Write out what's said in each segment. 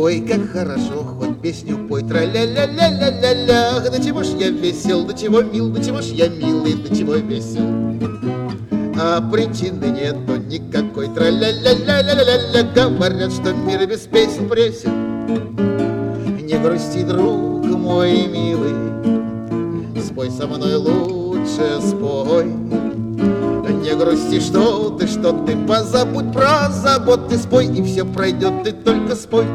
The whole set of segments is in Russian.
Ой, как хорошо, хоть песню пой, тра-ля-ля-ля-ля-ля-ля. До чего ж я весел, до чего мил, до чего ж я милый, до чего весел. А причины нету никакой, тра-ля-ля-ля-ля-ля-ля. Говорят, что мир без песен пресен. Не грусти, друг мой милый, спой со мной лучше, спой. Не грусти, что ты, позабудь про заботы, спой, и все пройдет, ты только спой.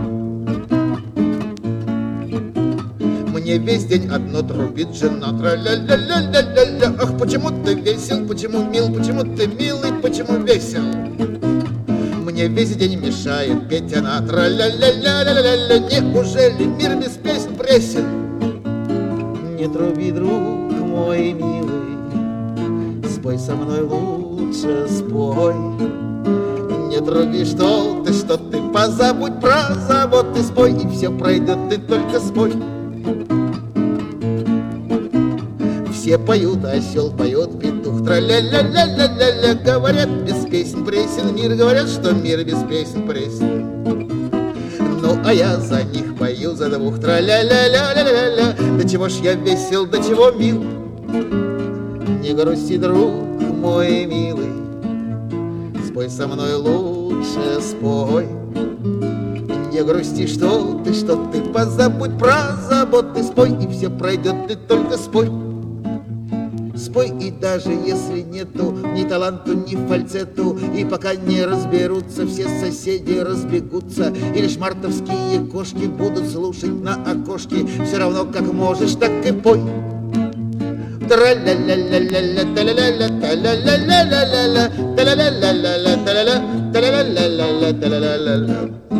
Мне весь день одно трубит жена, тра-ля-ля-ля-ля-ля-ля. Ах, почему ты весел, почему мил, почему ты милый, почему весел? Мне весь день мешает петь она, тра-ля-ля-ля-ля-ля-ля. Неужели мир без песен пресен? Не труби, друг мой милый, спой со мной лучше, спой. Не труби, что ты, позабудь про заботы, спой, и все пройдет, ты только спой. Все поют, осел поет, петух, тра-ля-ля-ля-ля-ля-ля. Говорят, без песен пресен мир, говорят, что мир без песен пресен. Ну, а я за них пою, за двух, тра-ля-ля-ля-ля-ля-ля. До чего ж я весел, до чего мил. Не грусти, друг мой милый, спой со мной лучше, спой. Не грусти, что ты, позабудь про заботы, спой, и все пройдет, ты только спой. Спой, и даже если нету ни таланту, ни фальцету, и пока не разберутся, все соседи разбегутся, и лишь мартовские кошки будут слушать на окошке, все равно как можешь, так и пой. Тра-ля-ля-ля-ля-ля, та-ля-ля-ля, та-ля-ля-ля-ля-ля, та-ля-ля-ля-ля-ля, та-ля-ля-ля-ля-ля, та-ля-ля-ля-ля-ля.